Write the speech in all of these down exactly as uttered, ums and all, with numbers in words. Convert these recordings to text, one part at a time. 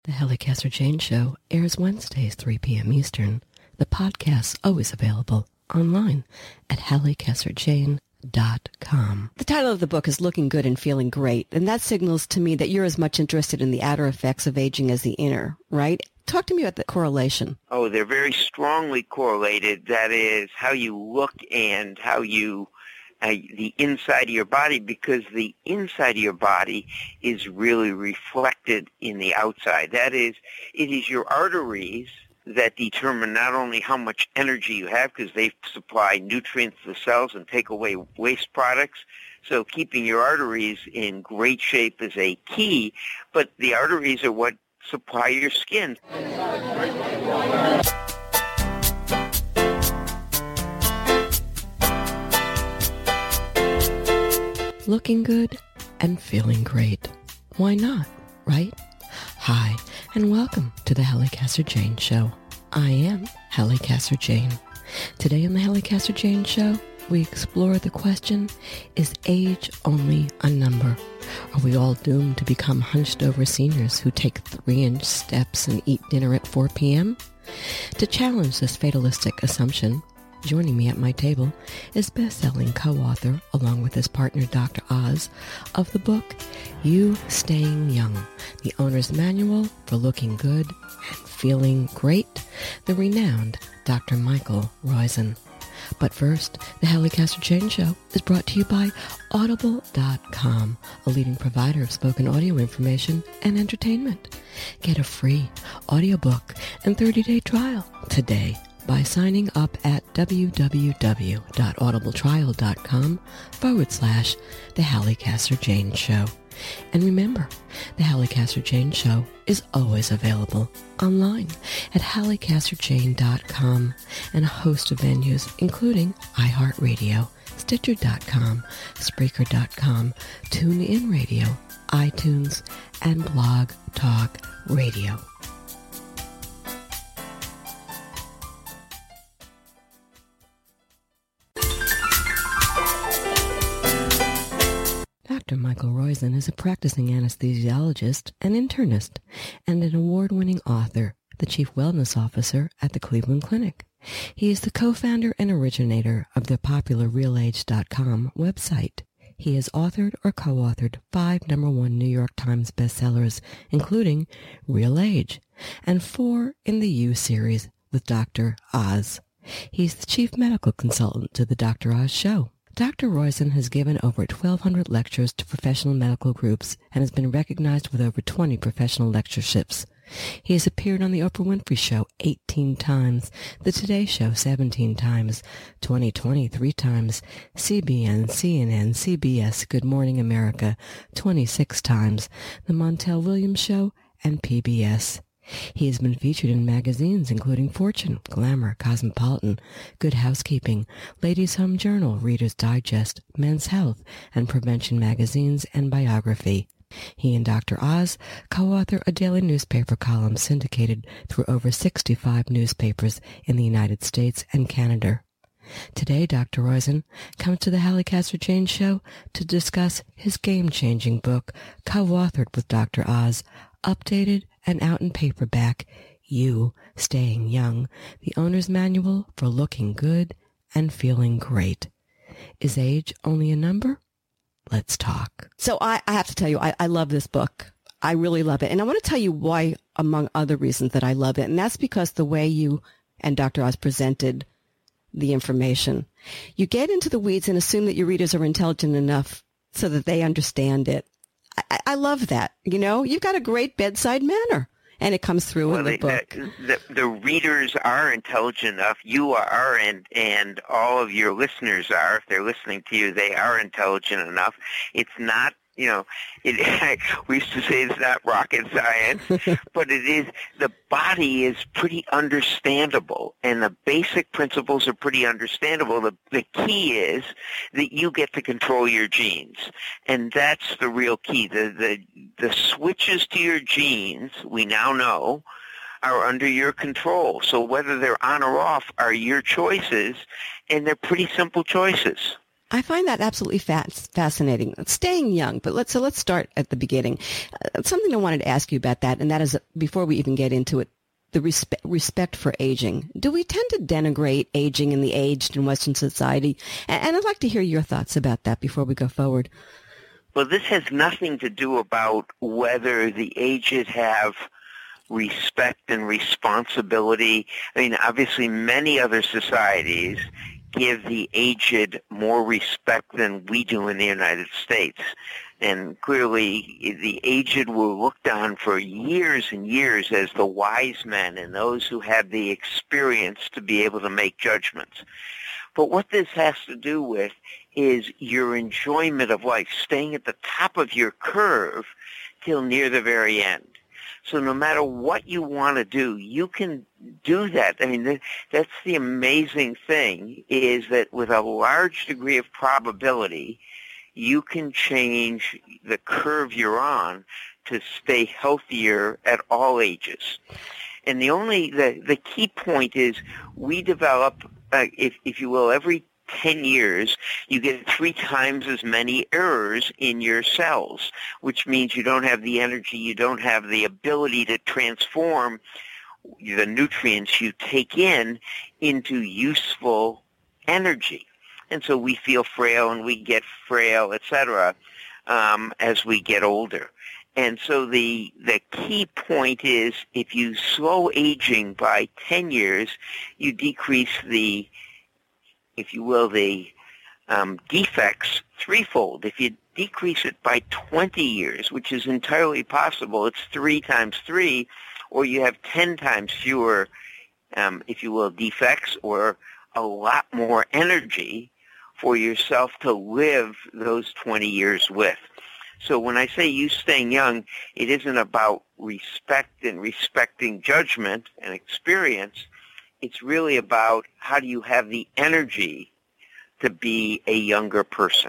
The Hallie Casser-Jayne Show airs Wednesdays, three p.m. Eastern. The podcast's always available online at hallie casser jayne dot com. The title of the book is Looking Good and Feeling Great, and that signals to me that you're as much interested in the outer effects of aging as the inner, right? Talk to me about the correlation. Oh, they're very strongly correlated. That is how you look and how you Uh, the inside of your body, because the inside of your body is really reflected in the outside. That is, it is your arteries that determine not only how much energy you have, because they supply nutrients to the cells and take away waste products. So keeping your arteries in great shape is a key, but the arteries are what supply your skin. Looking good and feeling great. Why not, right? Hi, and welcome to the Hallie Casser-Jayne Show. I am Hallie Casser-Jayne. Today on the Hallie Casser-Jayne Show, we explore the question, is age only a number? Are we all doomed to become hunched-over seniors who take three-inch steps and eat dinner at four p.m.? To challenge this fatalistic assumption, joining me at my table is best-selling co-author, along with his partner Doctor Oz, of the book You Staying Young, the Owner's Manual for Looking Good and Feeling Great, the renowned Doctor Michael Roizen. But first, the Hallie Casser-Jayne Show is brought to you by Audible dot com, a leading provider of spoken audio information and entertainment. Get a free audiobook and thirty-day trial today by signing up at www.audibletrial.com forward slash The Hallie Casser-Jayne Show. And remember, The Hallie Casser-Jayne Show is always available online at hallie casser jayne dot com and a host of venues, including iHeartRadio, Stitcher dot com, Spreaker dot com, TuneIn Radio, iTunes, and Blog Talk Radio. Doctor Michael Roizen is a practicing anesthesiologist and internist and an award-winning author, the Chief Wellness Officer at the Cleveland Clinic. He is the co-founder and originator of the popular real age dot com website. He has authored or co-authored five number one New York Times bestsellers, including Real Age, and four in the You series with Doctor Oz. He's the chief medical consultant to the Doctor Oz Show. Doctor Roizen has given over twelve hundred lectures to professional medical groups and has been recognized with over twenty professional lectureships. He has appeared on The Oprah Winfrey Show eighteen times, The Today Show seventeen times, twenty twenty three times, C B N, C N N, C B S, Good Morning America twenty-six times, The Montel Williams Show, and P B S. He has been featured in magazines including Fortune, Glamour, Cosmopolitan, Good Housekeeping, Ladies' Home Journal, Reader's Digest, Men's Health, and Prevention magazines and biography. He and Doctor Oz co-author a daily newspaper column syndicated through over sixty-five newspapers in the United States and Canada. Today, Doctor Roizen comes to the Hallie Casser-Jayne Show to discuss his game-changing book, co-authored with Doctor Oz, updated and out in paperback, You Staying Young, the Owner's Manual for Looking Good and Feeling Great. Is age only a number? Let's talk. So I, I have to tell you, I, I love this book. I really love it. And I want to tell you why, among other reasons, that I love it. And that's because the way you and Doctor Oz presented the information. You get into the weeds and assume that your readers are intelligent enough so that they understand it. I, I love that. You know, you've got a great bedside manner, and it comes through well, in the they, book. The, the, the readers are intelligent enough. You are, and and all of your listeners are. If they're listening to you, they are intelligent enough. It's not, you know, it, we used to say it's not rocket science, but it is. The body is pretty understandable, and the basic principles are pretty understandable. The, the key is that you get to control your genes, and that's the real key. The, the, the switches to your genes, we now know, are under your control. So whether they're on or off are your choices, and they're pretty simple choices. I find that absolutely fas- fascinating. Staying young, but let's so let's start at the beginning. Uh, something I wanted to ask you about that, and that is, before we even get into it, the respect respect for aging. Do we tend to denigrate aging and the aged in Western society? And, and I'd like to hear your thoughts about that before we go forward. Well, this has nothing to do about whether the aged have respect and responsibility. I mean, obviously, many other societies give the aged more respect than we do in the United States. And clearly, the aged were looked on for years and years as the wise men and those who had the experience to be able to make judgments. But what this has to do with is your enjoyment of life, staying at the top of your curve till near the very end. So no matter what you want to do, you can do that. I mean, that's the amazing thing, is that with a large degree of probability, you can change the curve you're on to stay healthier at all ages. And the only, the, the key point is we develop, uh, if, if you will, every ten years, you get three times as many errors in your cells, which means you don't have the energy, you don't have the ability to transform the nutrients you take in into useful energy. And so we feel frail and we get frail, et cetera, um, as we get older. And so the the key point is, if you slow aging by ten years, you decrease the, if you will, the um, defects threefold. If you decrease it by twenty years, which is entirely possible, it's three times three, or you have ten times fewer, um, if you will, defects, or a lot more energy for yourself to live those twenty years with. So when I say you staying young, it isn't about respect and respecting judgment and experience. It's really about how do you have the energy to be a younger person.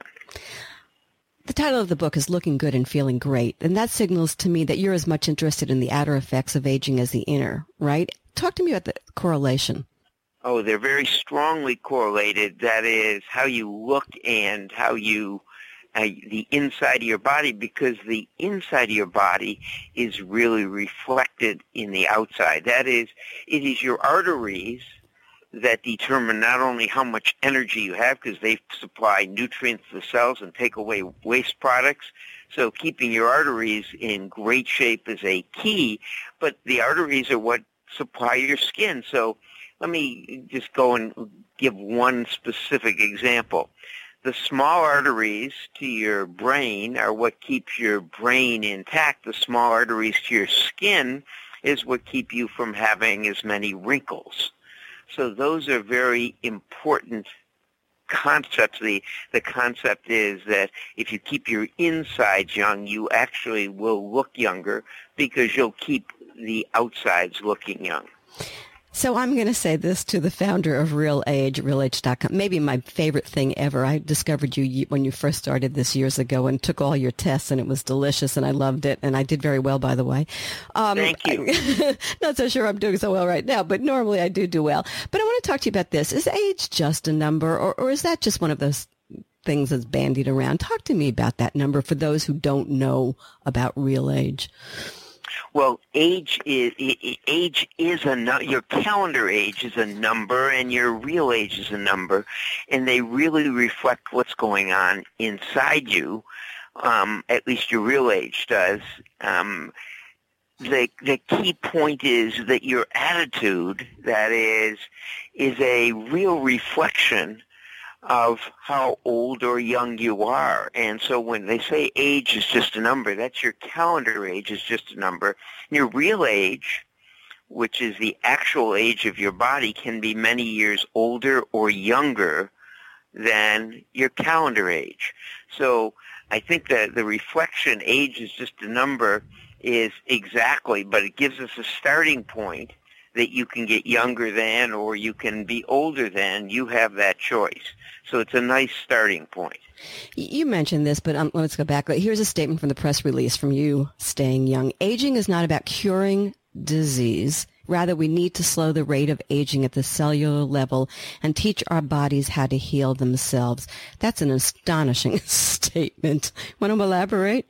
The title of the book is Looking Good and Feeling Great, and that signals to me that you're as much interested in the outer effects of aging as the inner, right? Talk to me about the correlation. Oh, they're very strongly correlated. That is, how you look and how you, uh, the inside of your body, because the inside of your body is really reflected in the outside. That is, it is your arteries that determine not only how much energy you have, because they supply nutrients to the cells and take away waste products. So keeping your arteries in great shape is a key, but the arteries are what supply your skin. So let me just go and give one specific example. The small arteries to your brain are what keeps your brain intact. The small arteries to your skin is what keep you from having as many wrinkles. So those are very important concepts. The, the concept is that if you keep your insides young, you actually will look younger because you'll keep the outsides looking young. So I'm going to say this to the founder of Real Age, real age dot com, maybe my favorite thing ever. I discovered you when you first started this years ago and took all your tests, and it was delicious, and I loved it, and I did very well, by the way. Um, Thank you. I, not so sure I'm doing so well right now, but normally I do do well. But I want to talk to you about this. Is age just a number, or, or is that just one of those things that's bandied around? Talk to me about that number for those who don't know about real age. Well, age is age is a your calendar age is a number, and your real age is a number, and they really reflect what's going on inside you. Um, at least your real age does. Um, the the key point is that your attitude, that is, is a real reflection of how old or young you are. And so when they say age is just a number, that's your calendar age is just a number. Your real age, which is the actual age of your body, can be many years older or younger than your calendar age. So I think that the reflection, age is just a number, is exactly, but it gives us a starting point that you can get younger than or you can be older than. You have that choice. So it's a nice starting point. You mentioned this, but um, let's go back. Here's a statement from the press release from you, Staying Young. Aging is not about curing disease. Rather, we need to slow the rate of aging at the cellular level and teach our bodies how to heal themselves. That's an astonishing statement. Want to elaborate?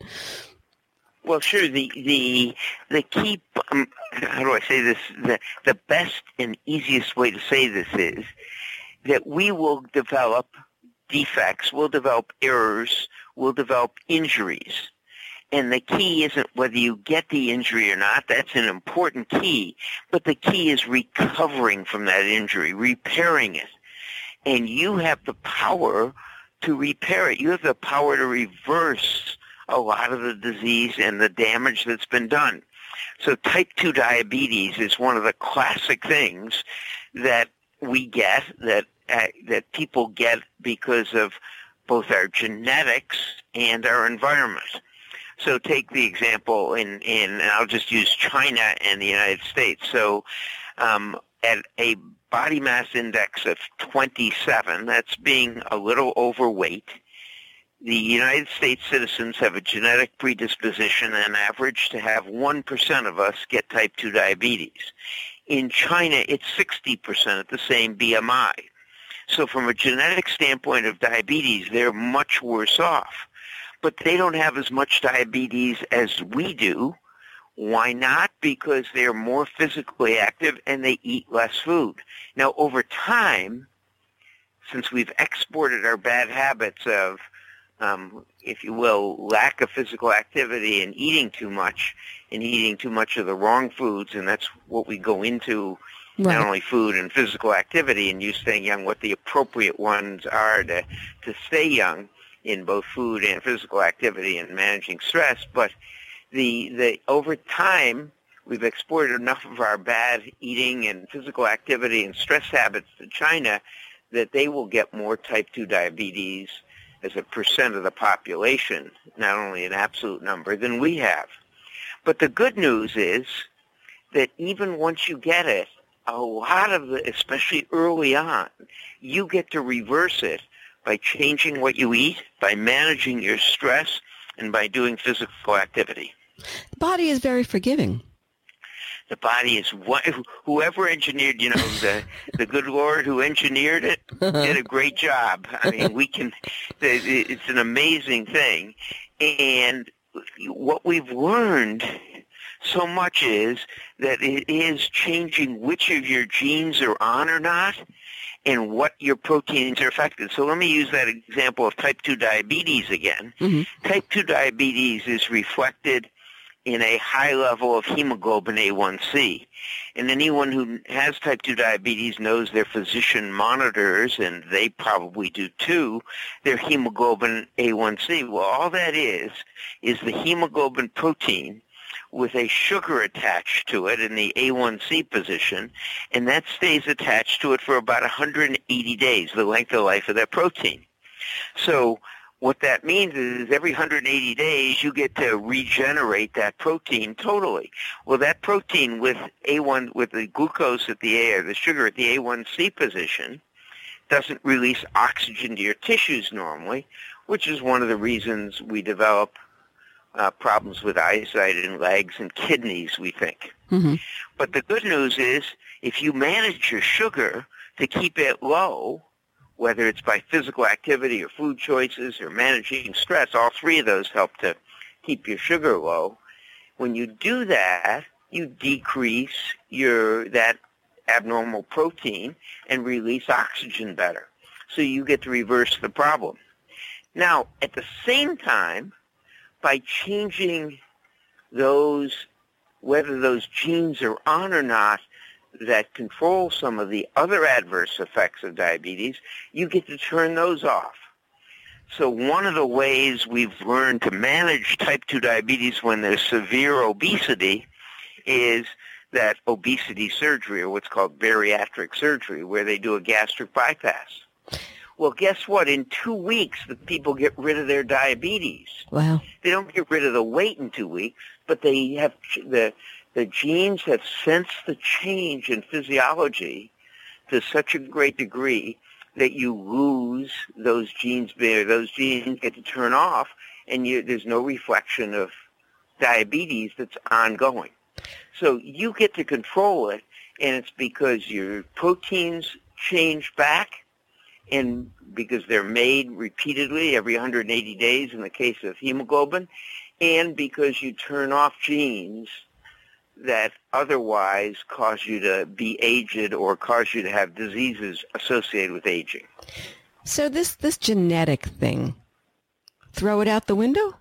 Well, sure. The the the key. Um, how do I say this? The the best and easiest way to say this is that we will develop defects, we'll develop errors, we'll develop injuries. And the key isn't whether you get the injury or not. That's an important key. But the key is recovering from that injury, repairing it. And you have the power to repair it. You have the power to reverse a lot of the disease and the damage that's been done. So type two diabetes is one of the classic things that we get, that uh, that people get because of both our genetics and our environment. So take the example in, in and I'll just use China and the United States. So um, at a body mass index of twenty-seven, that's being a little overweight, the United States citizens have a genetic predisposition on average to have one percent of us get type two diabetes. In China, it's sixty percent at the same B M I. So from a genetic standpoint of diabetes, they're much worse off. But they don't have as much diabetes as we do. Why not? Because they're more physically active and they eat less food. Now, over time, since we've exported our bad habits of, um, if you will, lack of physical activity and eating too much and eating too much of the wrong foods, and that's what we go into, right. Not only food and physical activity and you staying young, what the appropriate ones are to, to stay young in both food and physical activity and managing stress. But the the over time, we've exported enough of our bad eating and physical activity and stress habits to China that they will get more type two diabetes as a percent of the population, not only an absolute number, than we have. But the good news is that even once you get it, a lot of the, especially early on, you get to reverse it by changing what you eat, by managing your stress, and by doing physical activity. The body is very forgiving. The body is what, whoever engineered, you know, the the good Lord who engineered it did a great job. I mean, we can, it's an amazing thing. And what we've learned so much is that it is changing which of your genes are on or not and what your proteins are affected. So let me use that example of type two diabetes again. Mm-hmm. Type two diabetes is reflected in a high level of hemoglobin A one C. And anyone who has type two diabetes knows their physician monitors, and they probably do too, their hemoglobin A one C. Well, all that is is the hemoglobin protein with a sugar attached to it in the A one C position, and that stays attached to it for about one hundred eighty days, the length of life of that protein. So what that means is every one hundred eighty days you get to regenerate that protein totally. Well, that protein with A one, with the glucose at the A, or the sugar at the A one C position, doesn't release oxygen to your tissues normally, which is one of the reasons we develop Uh, problems with eyesight and legs and kidneys, we think. Mm-hmm. But the good news is if you manage your sugar to keep it low, whether it's by physical activity or food choices or managing stress, all three of those help to keep your sugar low. When you do that, you decrease your that abnormal protein and release oxygen better. So you get to reverse the problem. Now, at the same time, by changing those, whether those genes are on or not, that control some of the other adverse effects of diabetes, you get to turn those off. So one of the ways we've learned to manage type two diabetes when there's severe obesity is that obesity surgery, or what's called bariatric surgery, where they do a gastric bypass. Well, guess what? In two weeks, the people get rid of their diabetes. Wow. They don't get rid of the weight in two weeks, but they have the the genes have sensed the change in physiology to such a great degree that you lose those genes. Those genes get to turn off, and you, there's no reflection of diabetes that's ongoing. So you get to control it, and it's because your proteins change back, and because they're made repeatedly every one hundred eighty days in the case of hemoglobin, and because you turn off genes that otherwise cause you to be aged or cause you to have diseases associated with aging. So this, this genetic thing, throw it out the window?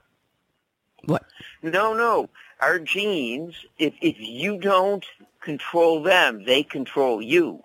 What? No, no. Our genes, if, if you don't control them, they control you.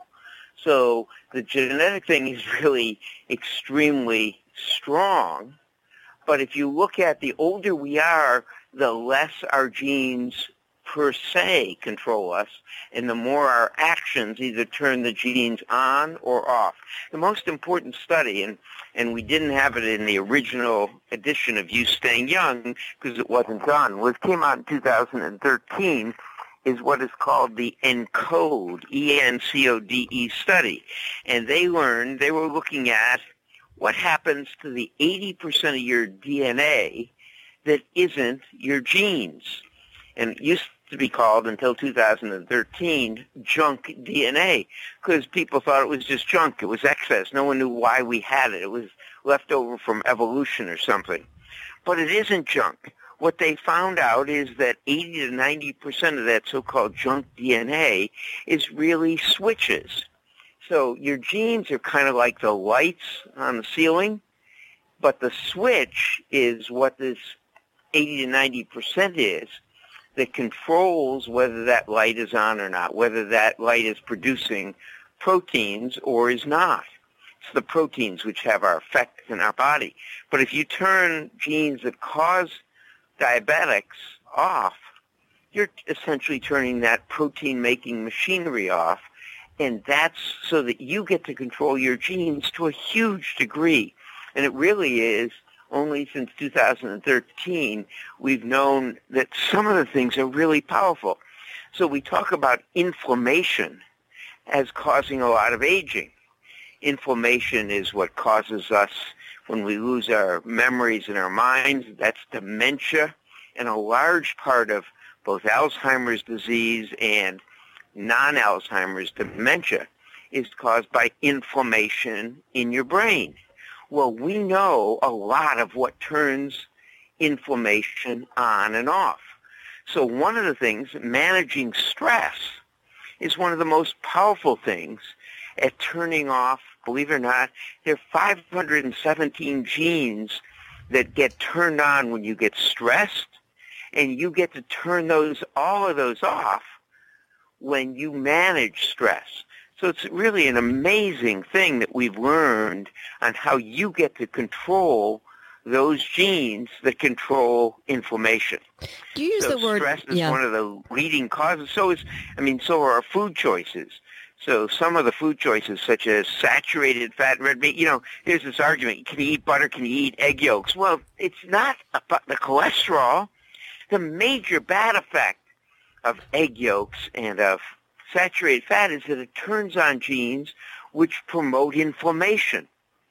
So the genetic thing is really extremely strong. But if you look at the older we are, the less our genes per se control us, and the more our actions either turn the genes on or off. The most important study, and, and we didn't have it in the original edition of You Staying Young because it wasn't done, was came out in two thousand thirteen, is what is called the ENCODE, E N C O D E study. And they learned, they were looking at what happens to the eighty percent of your D N A that isn't your genes. And it used to be called, until two thousand thirteen, junk D N A, because people thought it was just junk. It was excess. No one knew why we had it. It was left over from evolution or something. But it isn't junk. What they found out is that eighty to ninety percent of that so-called junk D N A is really switches. So your genes are kind of like the lights on the ceiling, but the switch is what this eighty to ninety percent is that controls whether that light is on or not, whether that light is producing proteins or is not. It's the proteins which have our effect in our body. But if you turn genes that cause diabetics off, you're essentially turning that protein-making machinery off, and that's so that you get to control your genes to a huge degree. And it really is only since two thousand thirteen we've known that some of the things are really powerful. So we talk about inflammation as causing a lot of aging. Inflammation is what causes us when we lose our memories and our minds. That's dementia, and a large part of both Alzheimer's disease and non-Alzheimer's dementia is caused by inflammation in your brain. Well, we know a lot of what turns inflammation on and off. So one of the things, managing stress, is one of the most powerful things at turning off, believe it or not, there are five hundred seventeen genes that get turned on when you get stressed, and you get to turn those, all of those off when you manage stress. So it's really an amazing thing that we've learned on how you get to control those genes that control inflammation. Do you use so the word? Stress is yeah. one of the leading causes. So is, I mean, so are our food choices. So some of the food choices, such as saturated fat, red meat, you know, there's this argument, can you eat butter, can you eat egg yolks? Well, it's not about the cholesterol. The major bad effect of egg yolks and of saturated fat is that it turns on genes which promote inflammation.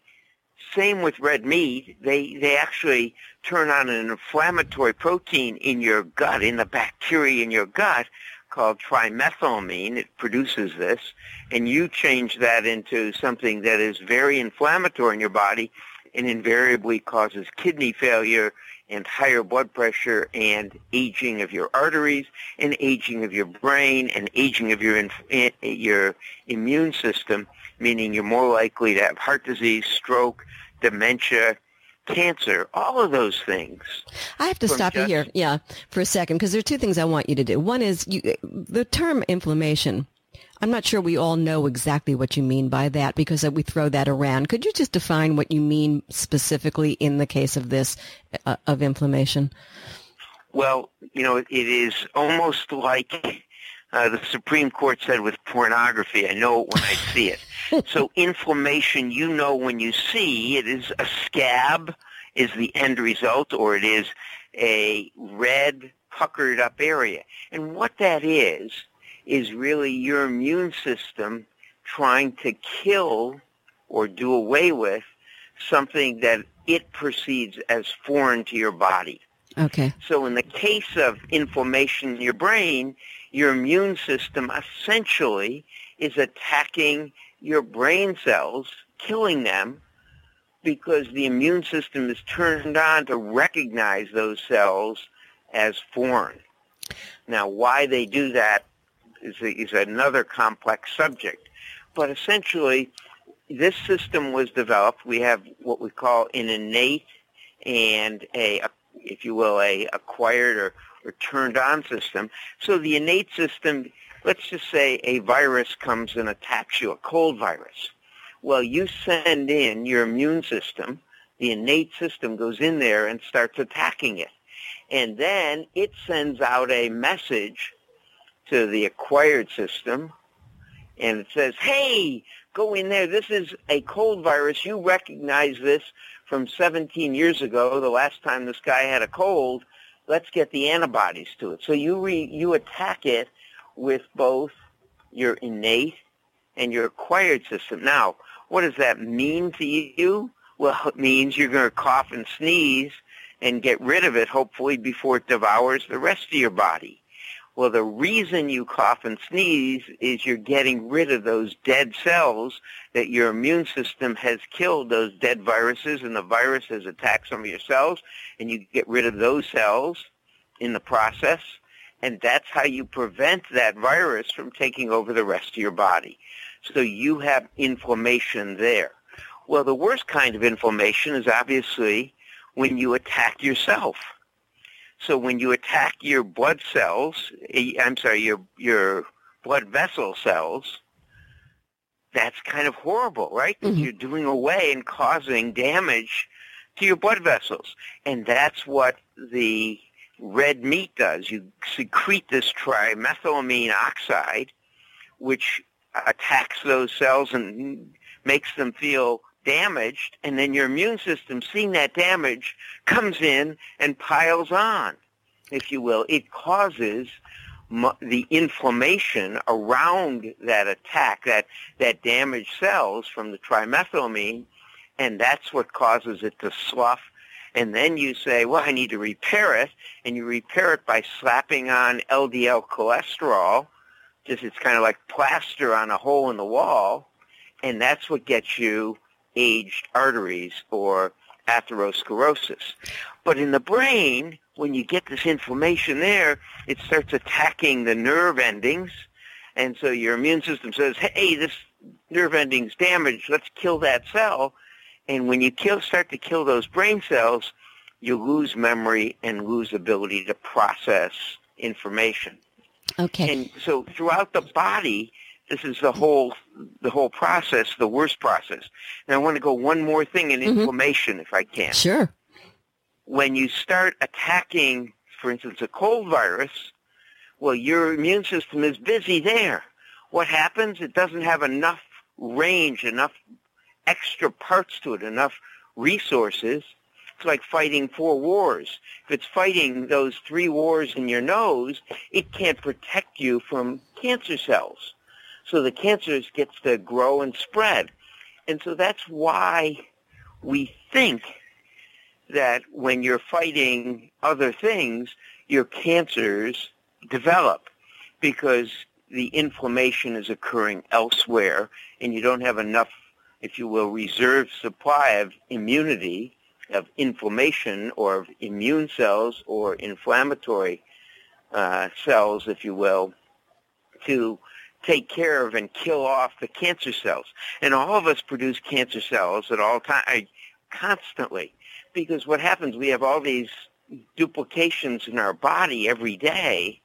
Same with red meat. They they actually turn on an inflammatory protein in your gut, in the bacteria in your gut, called trimethylamine. It produces this, and you change that into something that is very inflammatory in your body and invariably causes kidney failure and higher blood pressure and aging of your arteries and aging of your brain and aging of your inf- your immune system, meaning you're more likely to have heart disease, stroke, dementia, cancer, all of those things. I have to stop you here, yeah, for a second, because there are two things I want you to do. One is you, the term inflammation. I'm not sure we all know exactly what you mean by that because we throw that around. Could you just define what you mean specifically in the case of this, uh, of inflammation? Well, you know, it is almost like uh, the Supreme Court said with pornography. I know it when I see it. So inflammation, you know when you see it is a scab is the end result, or it is a red, puckered up area. And what that is, is really your immune system trying to kill or do away with something that it perceives as foreign to your body. Okay. So in the case of inflammation in your brain, your immune system essentially is attacking your brain cells, killing them, because the immune system is turned on to recognize those cells as foreign. Now, why they do that is, is another complex subject. But essentially, this system was developed. We have what we call an innate and a, if you will, a acquired or, or turned on system. So the innate system, let's just say a virus comes and attacks you, a cold virus. Well, you send in your immune system, the innate system goes in there and starts attacking it. And then it sends out a message to the acquired system, and it says, hey, go in there. This is a cold virus. You recognize this from seventeen years ago, the last time this guy had a cold. Let's get the antibodies to it. So you re, you attack it with both your innate and your acquired system. Now, what does that mean to you? Well, it means you're going to cough and sneeze and get rid of it, hopefully, before it devours the rest of your body. Well, the reason you cough and sneeze is you're getting rid of those dead cells that your immune system has killed, those dead viruses, and the virus has attacked some of your cells, and you get rid of those cells in the process, and that's how you prevent that virus from taking over the rest of your body. So you have inflammation there. Well, the worst kind of inflammation is obviously when you attack yourself. So when you attack your blood cells, I'm sorry, your your blood vessel cells, that's kind of horrible, right? Mm-hmm. You're doing away and causing damage to your blood vessels. And that's what the red meat does. You secrete this trimethylamine oxide, which attacks those cells and makes them feel damaged, and then your immune system, seeing that damage, comes in and piles on, if you will. It causes mu- the inflammation around that attack, that, that damaged cells from the trimethylamine, and that's what causes it to slough. And then you say, well, I need to repair it, and you repair it by slapping on L D L cholesterol. Just it's kind of like plaster on a hole in the wall, and that's what gets you aged arteries or atherosclerosis. But in the brain, when you get this inflammation there, it starts attacking the nerve endings, and so your immune system says, hey, this nerve ending's damaged, let's kill that cell. And when you kill, start to kill those brain cells, you lose memory and lose ability to process information. Okay. And so throughout the body, this is the whole the whole process, the worst process. And I want to go one more thing in mm-hmm. inflammation, if I can. Sure. When you start attacking, for instance, a cold virus, well, your immune system is busy there. What happens? It doesn't have enough range, enough extra parts to it, enough resources. It's like fighting four wars. If it's fighting those three wars in your nose, it can't protect you from cancer cells. So the cancer gets to grow and spread. And so that's why we think that when you're fighting other things, your cancers develop because the inflammation is occurring elsewhere and you don't have enough, if you will, reserve supply of immunity, of inflammation or of immune cells or inflammatory uh, cells, if you will, to take care of and kill off the cancer cells. And all of us produce cancer cells at all times, constantly, because what happens, we have all these duplications in our body every day,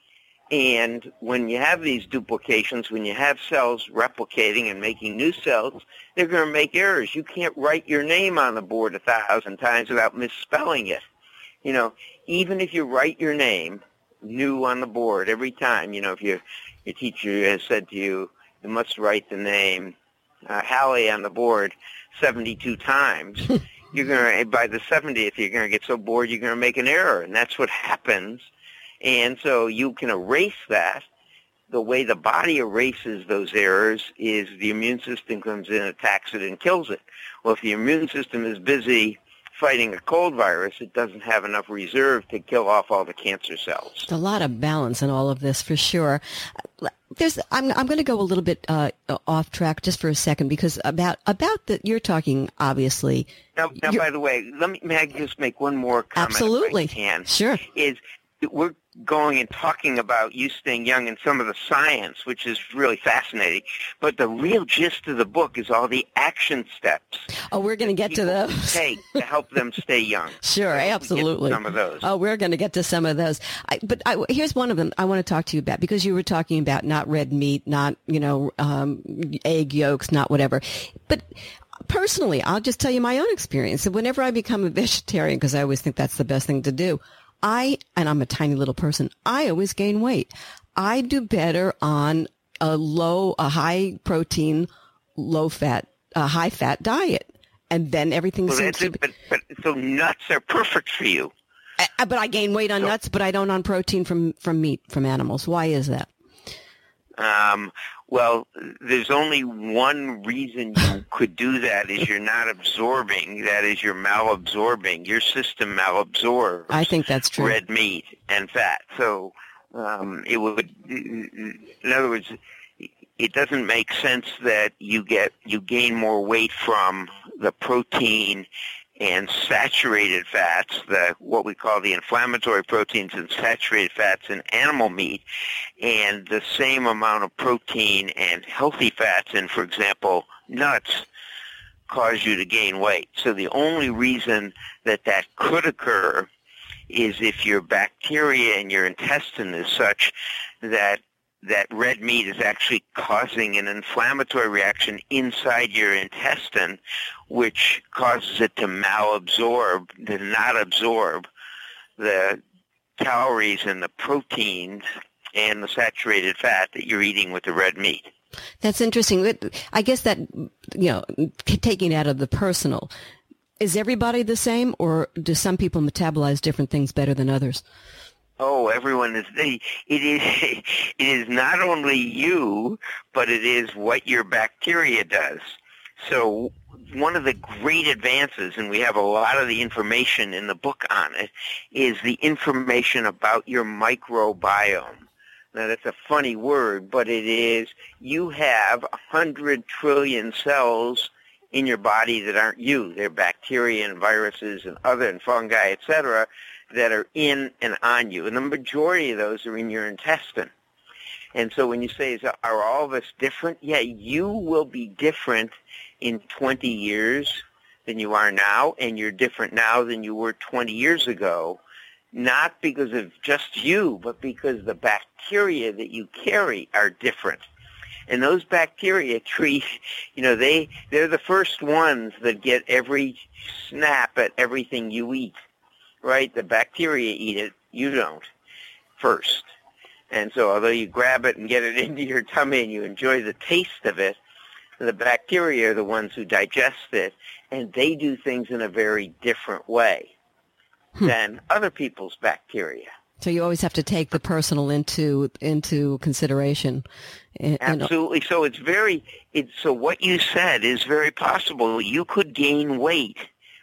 and when you have these duplications, when you have cells replicating and making new cells, they're going to make errors. You can't write your name on the board a thousand times without misspelling it. You know, even if you write your name new on the board every time, you know, if you your teacher has said to you, you must write the name uh, Hallie on the board seventy-two times, you're going to, by the seventieth, you're going to get so bored you're going to make an error, and that's what happens. And so you can erase that. The way the body erases those errors is the immune system comes in, attacks it, and kills it. Well, if the immune system is busy fighting a cold virus, it doesn't have enough reserve to kill off all the cancer cells. There's a lot of balance in all of this, for sure. There's, I'm, I'm going to go a little bit uh, off track just for a second, because about about the you're talking obviously. Now, now by the way, let me may I just make one more comment? Absolutely, if I can? Sure. Is we're going and talking about you staying young and some of the science, which is really fascinating. But the real gist of the book is all the action steps. Oh, we're going to get to those. Take to help them stay young. Sure, so absolutely. Some of those. Oh, we're going to get to some of those. I, but I, here's one of them I want to talk to you about, because you were talking about not red meat, not, you know, um, egg yolks, not whatever. But personally, I'll just tell you my own experience. Whenever I become a vegetarian, because I always think that's the best thing to do, I, and I'm a tiny little person, I always gain weight. I do better on a low, a high protein, low fat, a high fat diet. And then everything well, seems that's to it, be... But, but, so nuts are perfect for you. I, but I gain weight on so, nuts, but I don't on protein from, from meat, from animals. Why is that? Um, well, there's only one reason you could do that is you're not absorbing. That is, you're malabsorbing. Your system malabsorbs. I think that's true. Red meat and fat. So um, it would, in other words, it doesn't make sense that you get you gain more weight from the protein and saturated fats, the what we call the inflammatory proteins and saturated fats in animal meat, and the same amount of protein and healthy fats in, for example, nuts, cause you to gain weight. So the only reason that that could occur is if your bacteria in your intestine is such that that red meat is actually causing an inflammatory reaction inside your intestine, which causes it to malabsorb, to not absorb the calories and the proteins and the saturated fat that you're eating with the red meat. That's interesting. I guess that, you know, taking it out of the personal, is everybody the same, or do some people metabolize different things better than others? Oh, everyone is. It is. It is not only you, but it is what your bacteria does. So one of the great advances, and we have a lot of the information in the book on it, is the information about your microbiome. Now, that's a funny word, but it is. You have a hundred trillion cells in your body that aren't you. They're bacteria and viruses and other and fungi, et cetera, that are in and on you. And the majority of those are in your intestine. And so when you say, is, are all of us different? Yeah, you will be different in twenty years than you are now, and you're different now than you were twenty years ago, not because of just you, but because the bacteria that you carry are different. And those bacteria treat, you know, they, they're the first ones that get every snap at everything you eat. Right? The bacteria eat it, you don't, first. And so although you grab it and get it into your tummy and you enjoy the taste of it, the bacteria are the ones who digest it, and they do things in a very different way hmm. than other people's bacteria. So you always have to take the personal into into consideration. And, Absolutely. So it's very, it's, so what you said is very possible. You could gain weight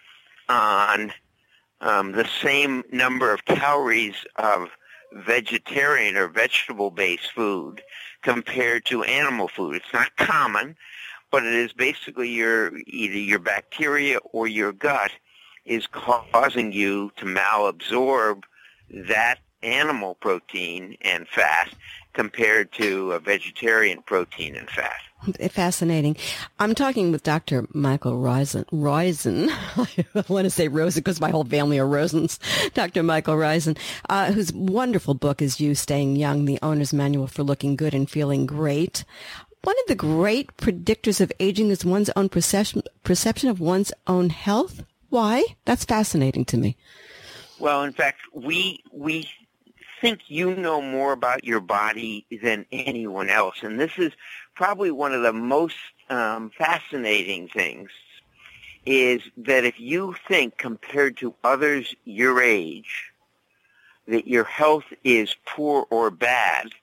on Um, the same number of calories of vegetarian or vegetable-based food compared to animal food. It's not common, but it is basically your either your bacteria or your gut is causing you to malabsorb that animal protein and fat compared to a vegetarian protein and fat. Fascinating. I'm talking with Doctor Michael Roizen. Roizen. I want to say Rosen because my whole family are Rosens. Doctor Michael Roizen, uh, whose wonderful book is You Staying Young, The Owner's Manual for Looking Good and Feeling Great. One of the great predictors of aging is one's own perception, perception of one's own health. Why? That's fascinating to me. Well, in fact, we we think you know more about your body than anyone else, and this is probably one of the most um, fascinating things, is that if you think compared to others your age that your health is poor or bad,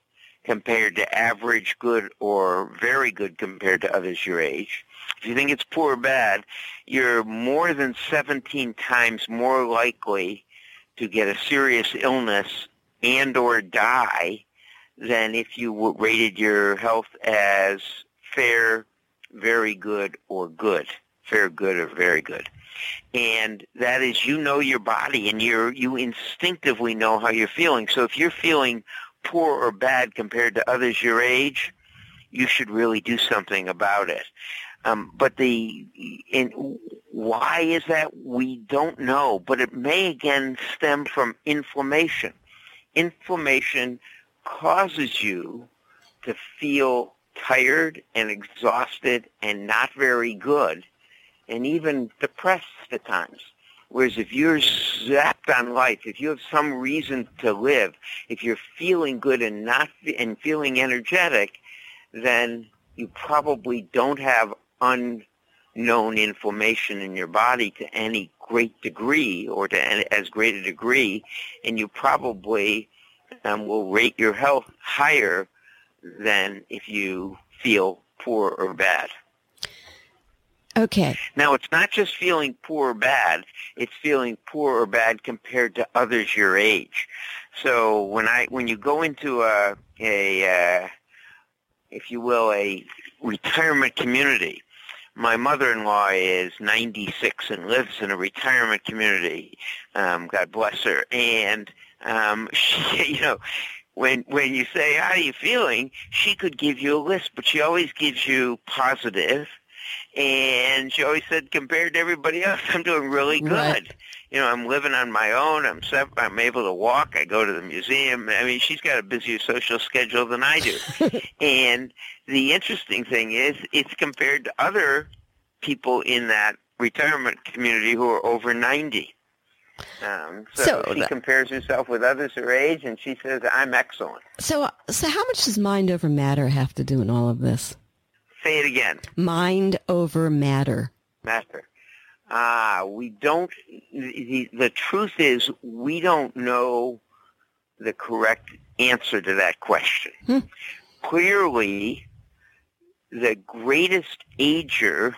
compared to average, good, or very good compared to others your age. If you think it's poor or bad, you're more than seventeen times more likely to get a serious illness and or die than if you rated your health as fair, very good, or good. Fair, good, or very good. And that is, you know your body, and you're, you instinctively know how you're feeling. So if you're feeling poor or bad compared to others your age, you should really do something about it. Um, but the in, why is that? We don't know, but it may again stem from inflammation. Inflammation causes you to feel tired and exhausted and not very good, and even depressed at times. Whereas if you're zapped on life, if you have some reason to live, if you're feeling good and not and feeling energetic, then you probably don't have unknown inflammation in your body to any great degree or to any, as great a degree, and you probably um, will rate your health higher than if you feel poor or bad. Okay. Now, it's not just feeling poor or bad. It's feeling poor or bad compared to others your age. So when I when you go into a, a uh, if you will, a retirement community, my mother-in-law is ninety-six and lives in a retirement community. Um, God bless her. And um, she, you know, when when you say, how are you feeling, she could give you a list, but she always gives you positive. And she always said, compared to everybody else, I'm doing really good. Right. You know, I'm living on my own. I'm sep- I'm able to walk. I go to the museum. I mean, she's got a busier social schedule than I do. And the interesting thing is, it's compared to other people in that retirement community who are over ninety. Um, so, so she that, compares herself with others her age, and she says, I'm excellent. So, so how much does mind over matter have to do in all of this? Say it again. Mind over matter. Matter. Ah, we don't, the, the truth is we don't know the correct answer to that question. Hmm. Clearly, the greatest ager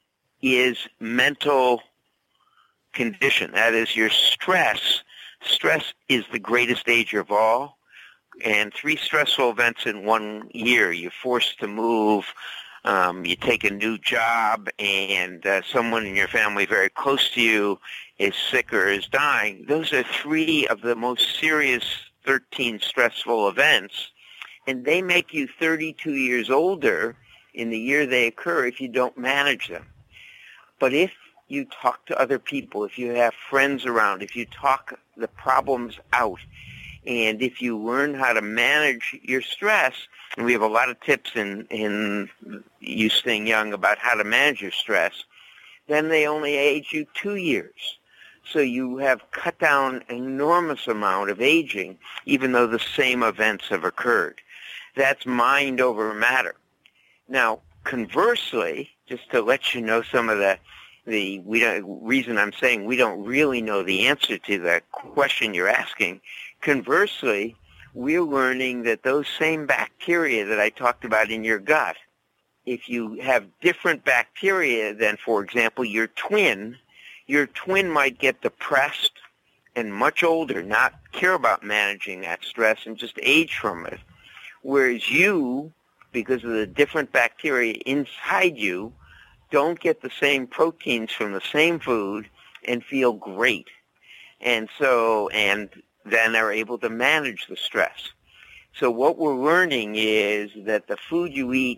is mental condition. That is your stress. Stress is the greatest ager of all. And three stressful events in one year. You're forced to move. Um, you take a new job, and uh, someone in your family very close to you is sick or is dying. Those are three of the most serious thirteen stressful events, and they make you thirty-two years older in the year they occur if you don't manage them. But if you talk to other people, if you have friends around, if you talk the problems out, and if you learn how to manage your stress, and we have a lot of tips in, in You Staying Young about how to manage your stress, then they only age you two years. So you have cut down an enormous amount of aging, even though the same events have occurred. That's mind over matter. Now, conversely, just to let you know some of the the we don't, reason I'm saying we don't really know the answer to the question you're asking, conversely, we're learning that those same bacteria that I talked about in your gut, if you have different bacteria than, for example, your twin, your twin might get depressed and much older, not care about managing that stress and just age from it. Whereas you, because of the different bacteria inside you, don't get the same proteins from the same food and feel great. And so, and then are able to manage the stress. So what we're learning is that the food you eat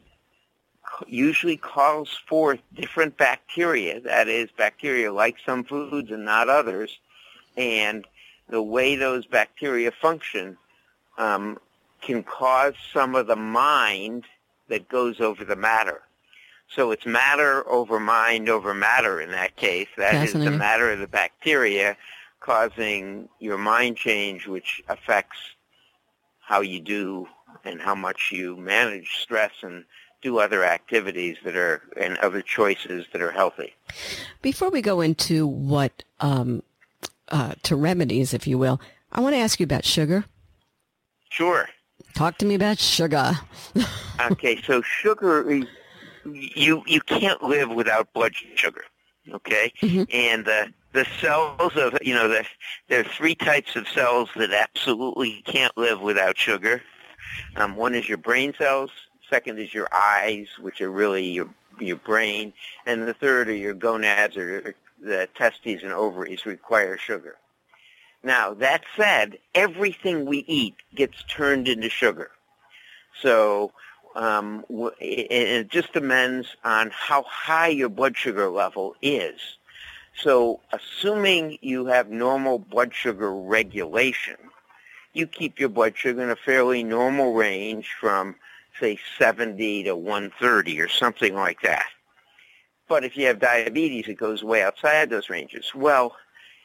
usually calls forth different bacteria. That is, bacteria like some foods and not others. And the way those bacteria function um, can cause some of the mind that goes over the matter. So it's matter over mind over matter in that case. That is the matter of the bacteria causing your mind change, which affects how you do and how much you manage stress and do other activities that are, and other choices that are healthy. Before we go into what, um, uh, to remedies, if you will, I want to ask you about sugar. Sure. Talk to me about sugar. Okay, so sugar, you you can't live without blood sugar, okay? Mm-hmm. And the the cells of, you know, the, there are three types of cells that absolutely can't live without sugar. Um, one is your brain cells. Second is your eyes, which are really your your brain. And the third are your gonads, or the testes and ovaries, require sugar. Now, that said, everything we eat gets turned into sugar. So um, it, it just depends on how high your blood sugar level is. So assuming you have normal blood sugar regulation, you keep your blood sugar in a fairly normal range from, say, seventy to one thirty or something like that. But if you have diabetes, it goes way outside those ranges. Well,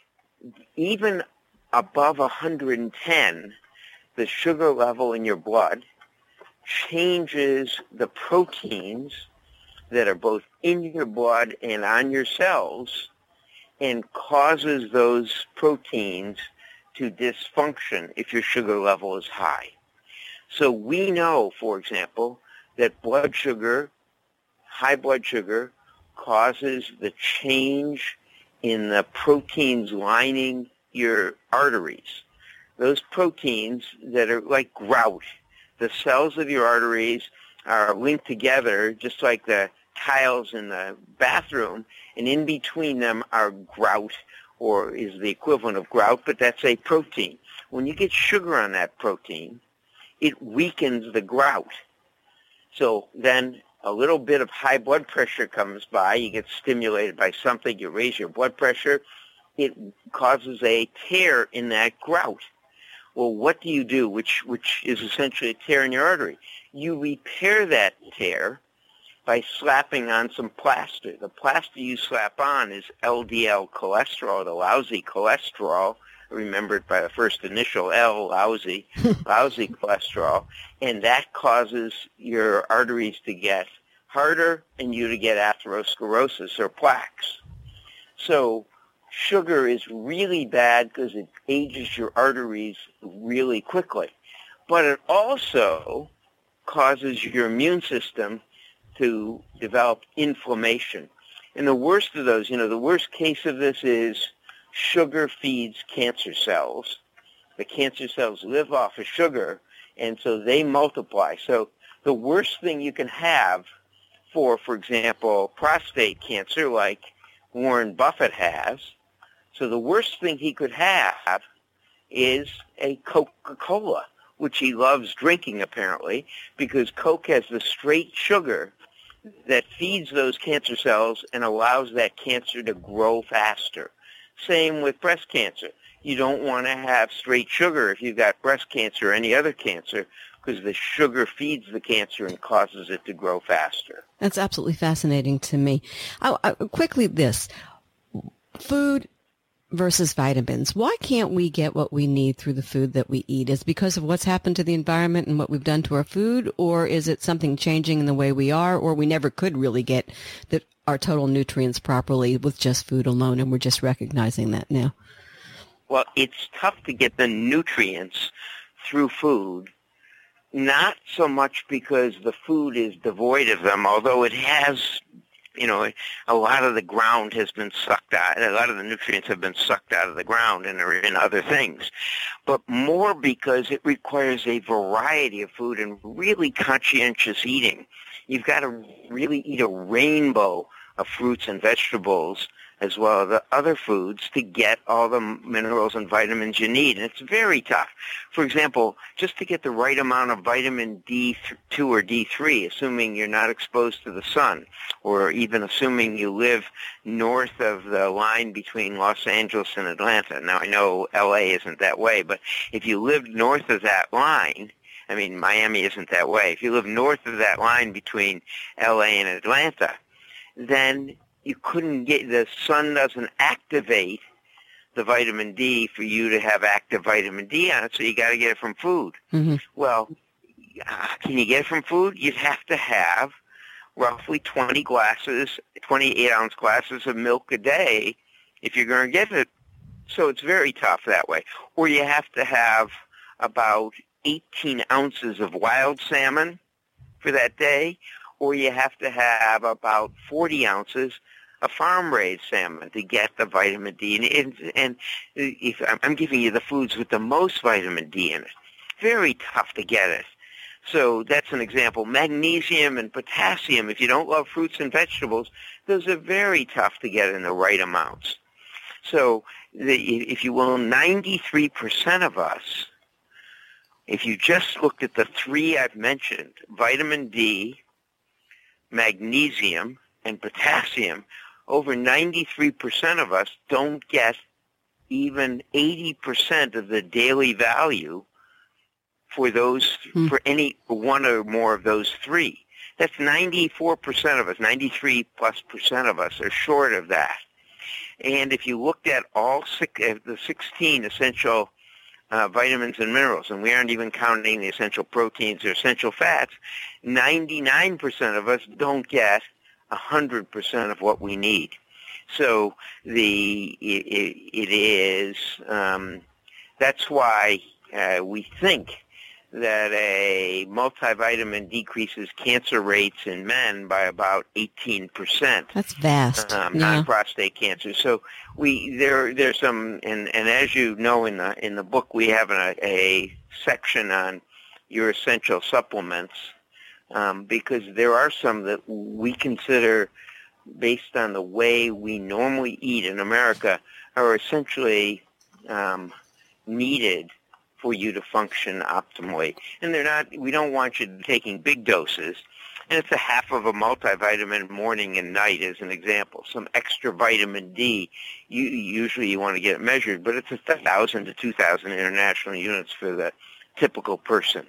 even above one hundred ten, the sugar level in your blood changes the proteins that are both in your blood and on your cells, and causes those proteins to dysfunction if your sugar level is high. So we know, for example, that blood sugar, high blood sugar, causes the change in the proteins lining your arteries. Those proteins that are like grout. The cells of your arteries are linked together just like the tiles in the bathroom, and in between them are grout, or is the equivalent of grout, but that's a protein. When you get sugar on that protein, it weakens the grout. So then a little bit of high blood pressure comes by, you get stimulated by something, you raise your blood pressure, it causes a tear in that grout. Well, what do you do, which, which is essentially a tear in your artery? You repair that tear by slapping on some plaster. The plaster you slap on is L D L cholesterol, the lousy cholesterol, remembered by the first initial L, lousy, lousy cholesterol, and that causes your arteries to get harder and you to get atherosclerosis or plaques. So sugar is really bad because it ages your arteries really quickly, but it also causes your immune system to develop inflammation. And the worst of those, you know, the worst case of this is sugar feeds cancer cells. The cancer cells live off of sugar, and so they multiply. So the worst thing you can have for, for example, prostate cancer, like Warren Buffett has, so the worst thing he could have is a Coca-Cola, which he loves drinking apparently, because Coke has the straight sugar that feeds those cancer cells and allows that cancer to grow faster. Same with breast cancer. You don't want to have straight sugar if you've got breast cancer or any other cancer, because the sugar feeds the cancer and causes it to grow faster. That's absolutely fascinating to me. I, I, quickly, this food versus vitamins. Why can't we get what we need through the food that we eat? Is it because of what's happened to the environment and what we've done to our food, or is it something changing in the way we are, or we never could really get the, our total nutrients properly with just food alone, and we're just recognizing that now? Well, it's tough to get the nutrients through food, not so much because the food is devoid of them, although it has, you know, a lot of the ground has been sucked out, a lot of the nutrients have been sucked out of the ground and are in other things, but more because it requires a variety of food and really conscientious eating. You've got to really eat a rainbow of fruits and vegetables as well as the other foods to get all the minerals and vitamins you need. And it's very tough. For example, just to get the right amount of vitamin D two or D three, assuming you're not exposed to the sun, or even assuming you live north of the line between Los Angeles and Atlanta. Now, I know L A isn't that way, but if you lived north of that line, I mean, Miami isn't that way. If you live north of that line between L A and Atlanta, then you couldn't get, the sun doesn't activate the vitamin D for you to have active vitamin D on it, so you got to get it from food. Mm-hmm. Well, uh, can you get it from food? You'd have to have roughly twenty glasses, twenty-eight ounce glasses of milk a day if you're going to get it. So it's very tough that way. Or you have to have about eighteen ounces of wild salmon for that day, or you have to have about forty ounces of farm-raised salmon to get the vitamin D. And, and, and if I'm giving you the foods with the most vitamin D in it. Very tough to get it. So that's an example. Magnesium and potassium, if you don't love fruits and vegetables, those are very tough to get in the right amounts. So the, if you will, ninety-three percent of us, if you just looked at the three I've mentioned, vitamin D, magnesium, and potassium, over ninety-three percent of us don't get even eighty percent of the daily value for those, hmm. for any one or more of those three. That's ninety-four percent of us, ninety-three plus percent of us are short of that. And if you looked at all six, uh, the sixteen essential uh, vitamins and minerals, and we aren't even counting the essential proteins or essential fats, ninety-nine percent of us don't get one hundred percent of what we need. So the it, it is, um, that's why uh, we think that a multivitamin decreases cancer rates in men by about eighteen percent. That's vast. Um, yeah. Non-prostate cancer. So we there there's some, and, and as you know in the in the book we have a, a section on your essential supplements um, because there are some that we consider, based on the way we normally eat in America, are essentially um, needed for you to function optimally. And they're not, we don't want you taking big doses. And it's a half of a multivitamin morning and night as an example. Some extra vitamin D, you, usually you want to get it measured, but it's one thousand to two thousand international units for the typical person.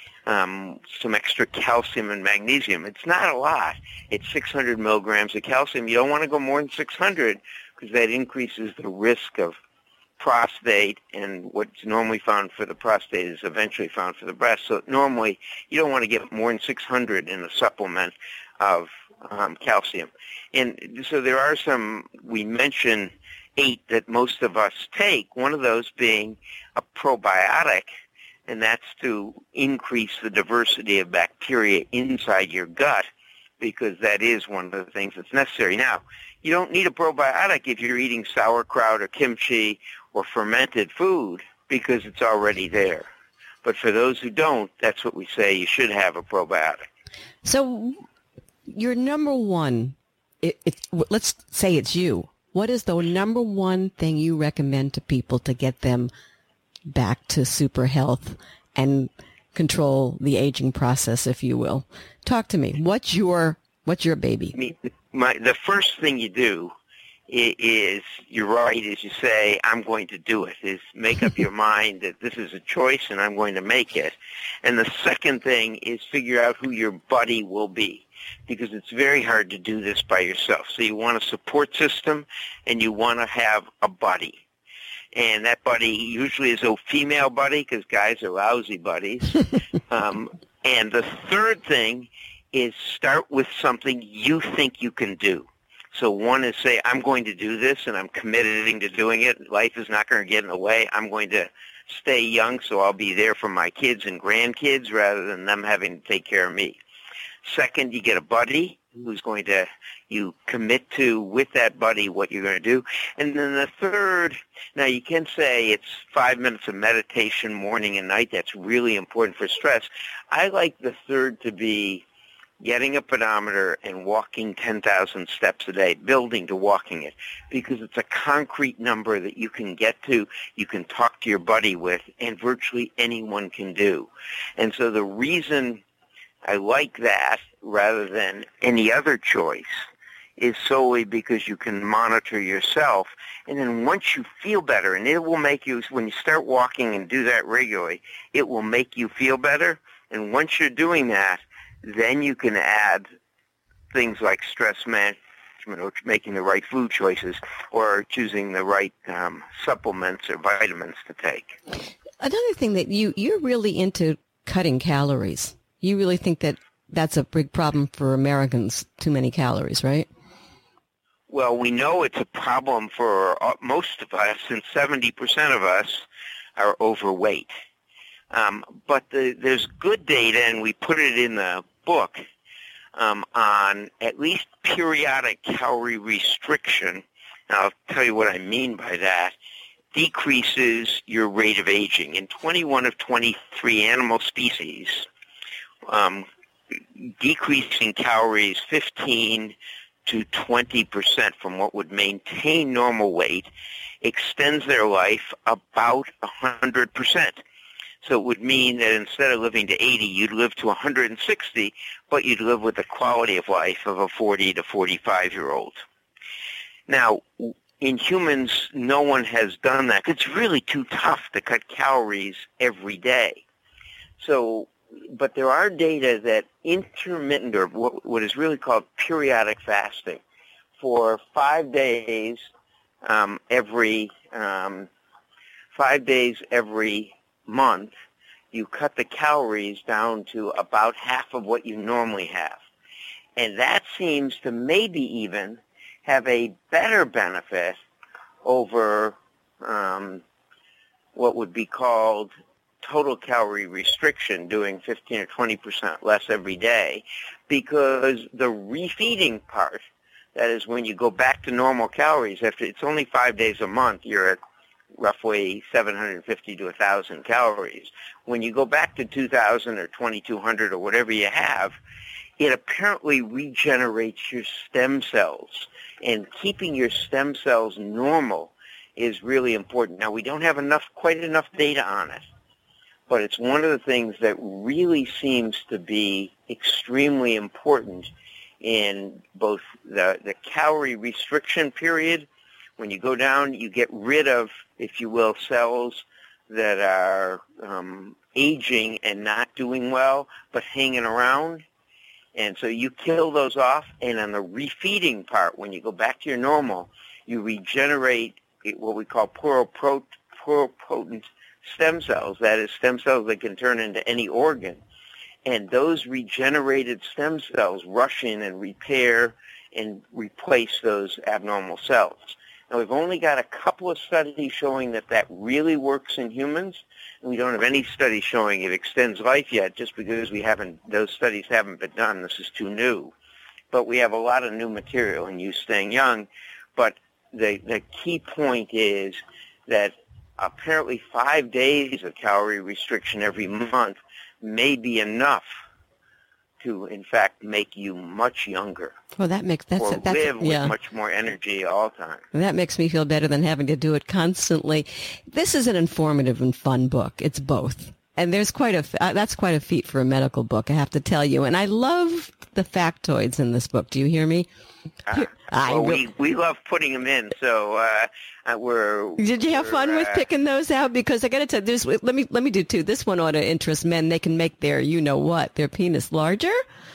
Um, some extra calcium and magnesium. It's not a lot. It's six hundred milligrams of calcium. You don't want to go more than six hundred because that increases the risk of prostate, and what's normally found for the prostate is eventually found for the breast. So normally you don't want to get more than six hundred in a supplement of um, calcium. And so there are some, we mentioned eight that most of us take, one of those being a probiotic, and that's to increase the diversity of bacteria inside your gut, because that is one of the things that's necessary. Now, you don't need a probiotic if you're eating sauerkraut or kimchi or fermented food because it's already there. But for those who don't, that's what we say you should have a probiotic. So your number one, it, it, let's say it's you. What is the number one thing you recommend to people to get them back to super health and control the aging process, if you will? Talk to me. What's your what's your baby? I mean, my, the first thing you do is, is, you're right, is you say, I'm going to do it, is make up your mind that this is a choice and I'm going to make it. And the second thing is figure out who your buddy will be, because it's very hard to do this by yourself. So you want a support system and you want to have a buddy. And that buddy usually is a female buddy because guys are lousy buddies. um, and the third thing is start with something you think you can do. So one is say, I'm going to do this and I'm committing to doing it. Life is not going to get in the way. I'm going to stay young so I'll be there for my kids and grandkids rather than them having to take care of me. Second, you get a buddy who's going to, you commit to with that buddy what you're going to do. And then the third, now you can say it's five minutes of meditation morning and night. That's really important for stress. I like the third to be getting a pedometer and walking ten thousand steps a day, building to walking it, because it's a concrete number that you can get to, you can talk to your buddy with, and virtually anyone can do. And so the reason I like that rather than any other choice is solely because you can monitor yourself. And then once you feel better, and it will make you, when you start walking and do that regularly, it will make you feel better. And once you're doing that, then you can add things like stress management or making the right food choices or choosing the right um, supplements or vitamins to take. Another thing that you, you're really into cutting calories. You really think that that's a big problem for Americans, too many calories, right? Well, we know it's a problem for most of us, and seventy percent of us are overweight. Um, but the, there's good data, and we put it in the book, um, on at least periodic calorie restriction. Now, I'll tell you what I mean by that. Decreases your rate of aging. In twenty-one of twenty-three animal species, um, decreasing calories fifteen to twenty percent from what would maintain normal weight extends their life about one hundred percent. So it would mean that instead of living to eighty, you'd live to one hundred sixty, but you'd live with the quality of life of a forty to forty-five-year-old. Now, in humans, no one has done that. It's really too tough to cut calories every day. So, but there are data that intermittent, or what, what is really called periodic fasting, for five days um, every um, five days every month, you cut the calories down to about half of what you normally have. And that seems to maybe even have a better benefit over um, what would be called total calorie restriction, doing fifteen or twenty percent less every day, because the refeeding part, that is when you go back to normal calories, after it's only five days a month, you're at roughly seven hundred fifty to one thousand calories. When you go back to two thousand or twenty-two hundred or whatever you have, it apparently regenerates your stem cells. And keeping your stem cells normal is really important. Now, we don't have enough, quite enough data on it, but it's one of the things that really seems to be extremely important in both the, the calorie restriction period. When you go down, you get rid of, if you will, cells that are um, aging and not doing well, but hanging around. And so you kill those off, and on the refeeding part, when you go back to your normal, you regenerate what we call pluripotent stem cells, that is, stem cells that can turn into any organ. And those regenerated stem cells rush in and repair and replace those abnormal cells. Now, we've only got a couple of studies showing that that really works in humans. We don't have any studies showing it extends life yet, just because we haven't, those studies haven't been done. This is too new. But we have a lot of new material in you staying young. But the, the key point is that apparently five days of calorie restriction every month may be enough to, in fact, make you much younger. Well, that makes that's or that's live yeah. with much more energy all the time. That makes me feel better than having to do it constantly. This is an informative and fun book. It's both, and there's quite a uh, that's quite a feat for a medical book, I have to tell you. And I love the factoids in this book. Do you hear me? Uh, I well, re- we we love putting them in. So uh, uh, we're. Did you have fun uh, with picking those out? Because I got to tell you, this. Let me let me do two. This one ought to interest men. They can make their, you know what, their penis larger.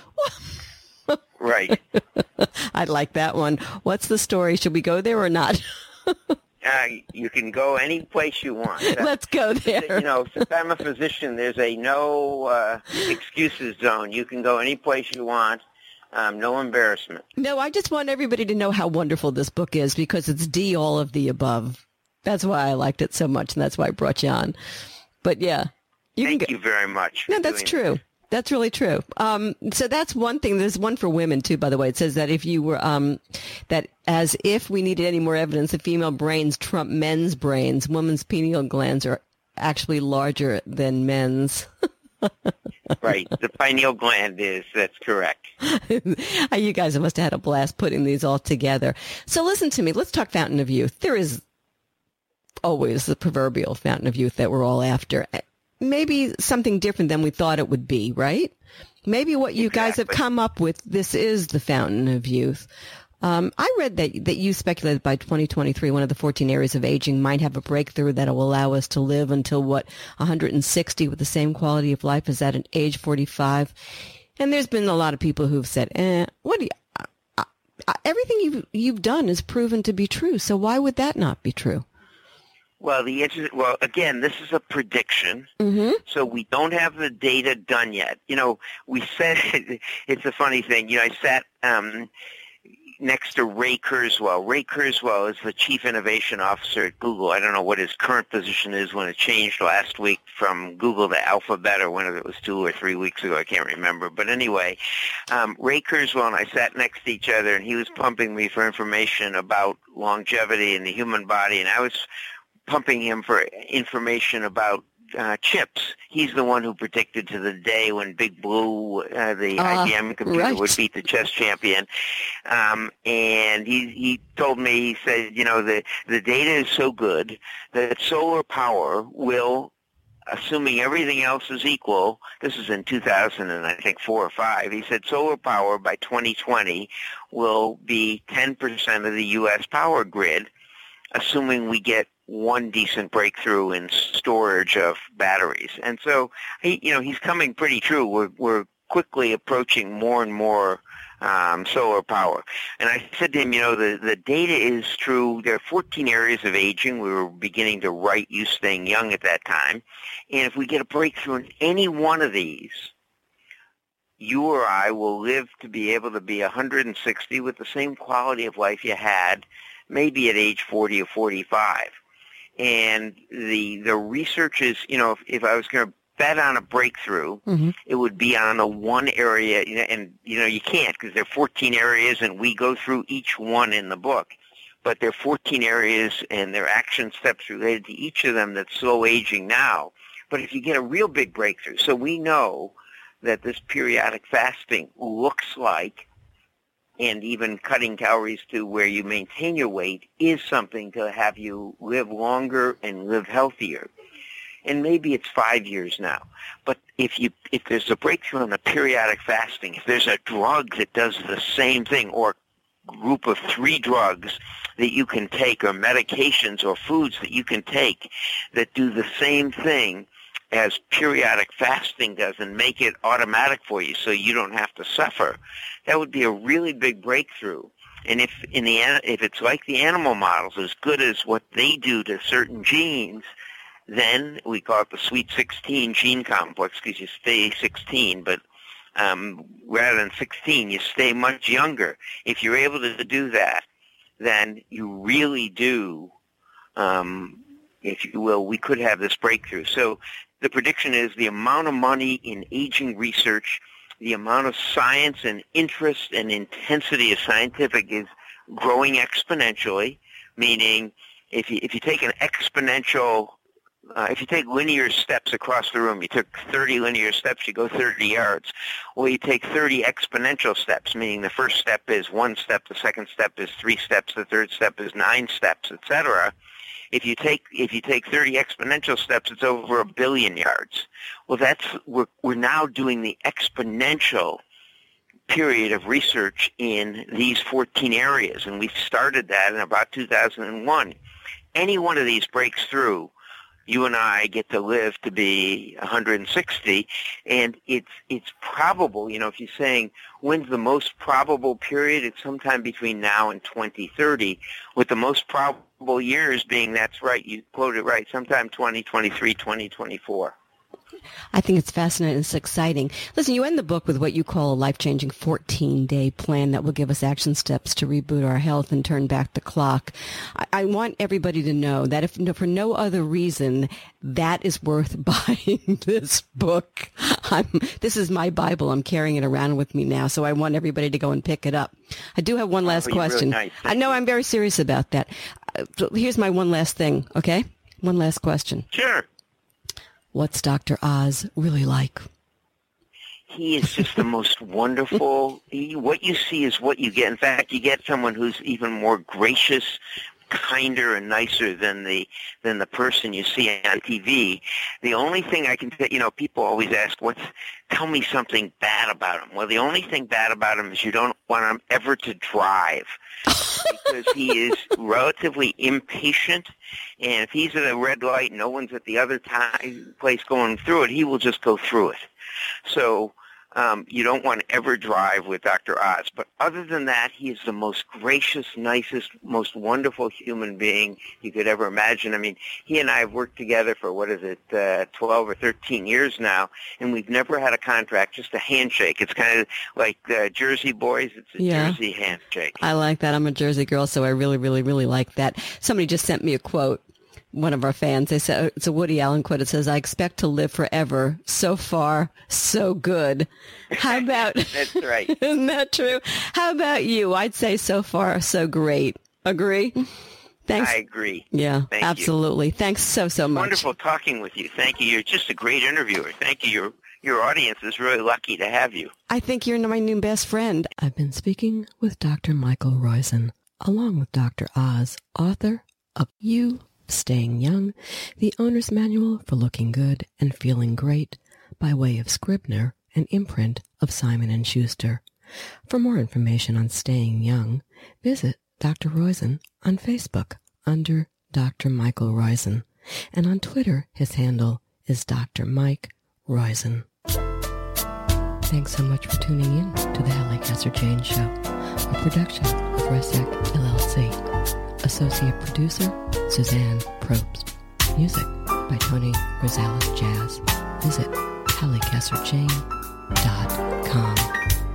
Right. I like that one. What's the story? Should we go there or not? uh, you can go any place you want. That, Let's go there. You know, since I'm a physician, there's a no uh, excuses zone. You can go any place you want. Um, no embarrassment. No, I just want everybody to know how wonderful this book is, because it's D, all of the above. That's why I liked it so much, and that's why I brought you on. But yeah. You Thank can go- you very much. No, that's true. This. That's really true. Um, so that's one thing. There's one for women too, by the way. It says that if you were, um, that as if we needed any more evidence that female brains trump men's brains, women's pineal glands are actually larger than men's. Right. The pineal gland is, that's correct. You guys must have had a blast putting these all together. So listen to me. Let's talk Fountain of Youth. There is always the proverbial Fountain of Youth that we're all after. Maybe something different than we thought it would be, right? Maybe what you Exactly. guys have come up with, this is the Fountain of Youth. Um, I read that that you speculated by twenty twenty-three, one of the fourteen areas of aging might have a breakthrough that will allow us to live until, what, one hundred sixty with the same quality of life as at an age forty-five. And there's been a lot of people who've said, eh, what do you, uh, uh, everything you've, you've done is proven to be true, so why would that not be true? Well, the answer, well, again, this is a prediction, Mm-hmm. so we don't have the data done yet. You know, we said, it's a funny thing, you know, I sat, um, next to Ray Kurzweil. Ray Kurzweil is the Chief Innovation Officer at Google. I don't know what his current position is when it changed last week from Google to Alphabet, or whether it was two or three weeks ago. I can't remember. But anyway, um, Ray Kurzweil and I sat next to each other, and he was pumping me for information about longevity in the human body, and I was pumping him for information about Uh, chips. He's the one who predicted to the day when Big Blue, uh, the uh, I B M computer, right. would beat the chess champion. Um, and he he told me, he said, you know, the, the data is so good that solar power will, assuming everything else is equal, this is in two thousand and I think four or five, he said solar power by twenty twenty will be ten percent of the U S power grid, assuming we get one decent breakthrough in storage of batteries. And so, he, you know, he's coming pretty true. We're, we're quickly approaching more and more um, solar power. And I said to him, you know, the, the data is true. There are fourteen areas of aging. We were beginning to write You Staying Young at that time. And if we get a breakthrough in any one of these, you or I will live to be able to be one hundred sixty with the same quality of life you had maybe at age forty or forty-five. And the the research is, you know, if, if I was going to bet on a breakthrough, mm-hmm. it would be on the one area, and, you know, you can't because there are fourteen areas, and we go through each one in the book. But there are fourteen areas, and there are action steps related to each of them that's slow aging now. But if you get a real big breakthrough, so we know that this periodic fasting looks like, and even cutting calories to where you maintain your weight is something to have you live longer and live healthier. And maybe it's five years now. But if you if there's a breakthrough in the periodic fasting, if there's a drug that does the same thing, or a group of three drugs that you can take, or medications or foods that you can take that do the same thing as periodic fasting does and make it automatic for you so you don't have to suffer, that would be a really big breakthrough. And if in the if it's like the animal models, as good as what they do to certain genes, then we call it the sweet sixteen gene complex, because you stay sixteen, but um, rather than sixteen, you stay much younger. If you're able to do that, then you really do, um, if you will, we could have this breakthrough. So the prediction is the amount of money in aging research, the amount of science and interest and intensity of scientific is growing exponentially, meaning if you, if you take an exponential, uh, if you take linear steps across the room, you took thirty linear steps, you go thirty yards. Well, you take thirty exponential steps, meaning the first step is one step, the second step is three steps, the third step is nine steps, et cetera. If you take if you take thirty exponential steps, it's over a billion yards. Well, that's we're we're now doing the exponential period of research in these fourteen areas, and we started that in about two thousand one. Any one of these breaks through, you and I get to live to be one hundred sixty, and it's it's probable, you know, if you're saying when's the most probable period, it's sometime between now and twenty thirty, with the most probable years being, that's right, you quoted right, sometime twenty twenty-three, twenty twenty-four. I think it's fascinating. It's exciting. Listen, you end the book with what you call a life-changing fourteen-day plan that will give us action steps to reboot our health and turn back the clock. I, I want everybody to know that if for no other reason, that is worth buying this book. I'm, this is my Bible. I'm carrying it around with me now, so I want everybody to go and pick it up. I do have one last oh, question. Really nice. I know I'm very serious about that. Uh, here's my one last thing, okay? One last question. Sure. What's Doctor Oz really like? He is just the most wonderful. He, what you see is what you get. In fact, you get someone who's even more gracious, kinder, and nicer than the than the person you see on T V. The only thing I can tell, you know, people always ask, "What's? Tell me something bad about him." Well, the only thing bad about him is you don't want him ever to drive, because he is relatively impatient, and if he's at a red light, no one's at the other time, place going through it, he will just go through it. So Um, you don't want to ever drive with Doctor Oz. But other than that, he is the most gracious, nicest, most wonderful human being you could ever imagine. I mean, he and I have worked together for, what is it, uh, twelve or thirteen years now, and we've never had a contract, just a handshake. It's kind of like uh, Jersey boys. It's a yeah. Jersey handshake. I like that. I'm a Jersey girl, so I really, really, really like that. Somebody just sent me a quote. One of our fans, they said, it's a Woody Allen quote. It says, "I expect to live forever. So far, so good." How about, that's right. Isn't that true? How about you? I'd say so far, so great. Agree? Thanks. I agree. Yeah, Thank absolutely. You. Thanks so, so much. Wonderful talking with you. Thank you. You're just a great interviewer. Thank you. Your, your audience is really lucky to have you. I think you're my new best friend. I've been speaking with Doctor Michael Roizen, along with Doctor Oz, author of You Staying Young, the owner's manual for looking good and feeling great, by way of Scribner, an imprint of Simon and Schuster. For more information on staying young, visit Doctor Roizen on Facebook under Doctor Michael Roizen, and on Twitter his handle is Doctor Mike Roizen. Thanks so much for tuning in to the Hallie Casser-Jaynes Show, a production of Resec L L C. Associate producer, Suzanne Probst. Music by Tony Rosales Jazz. Visit hallie casser jayne dot com.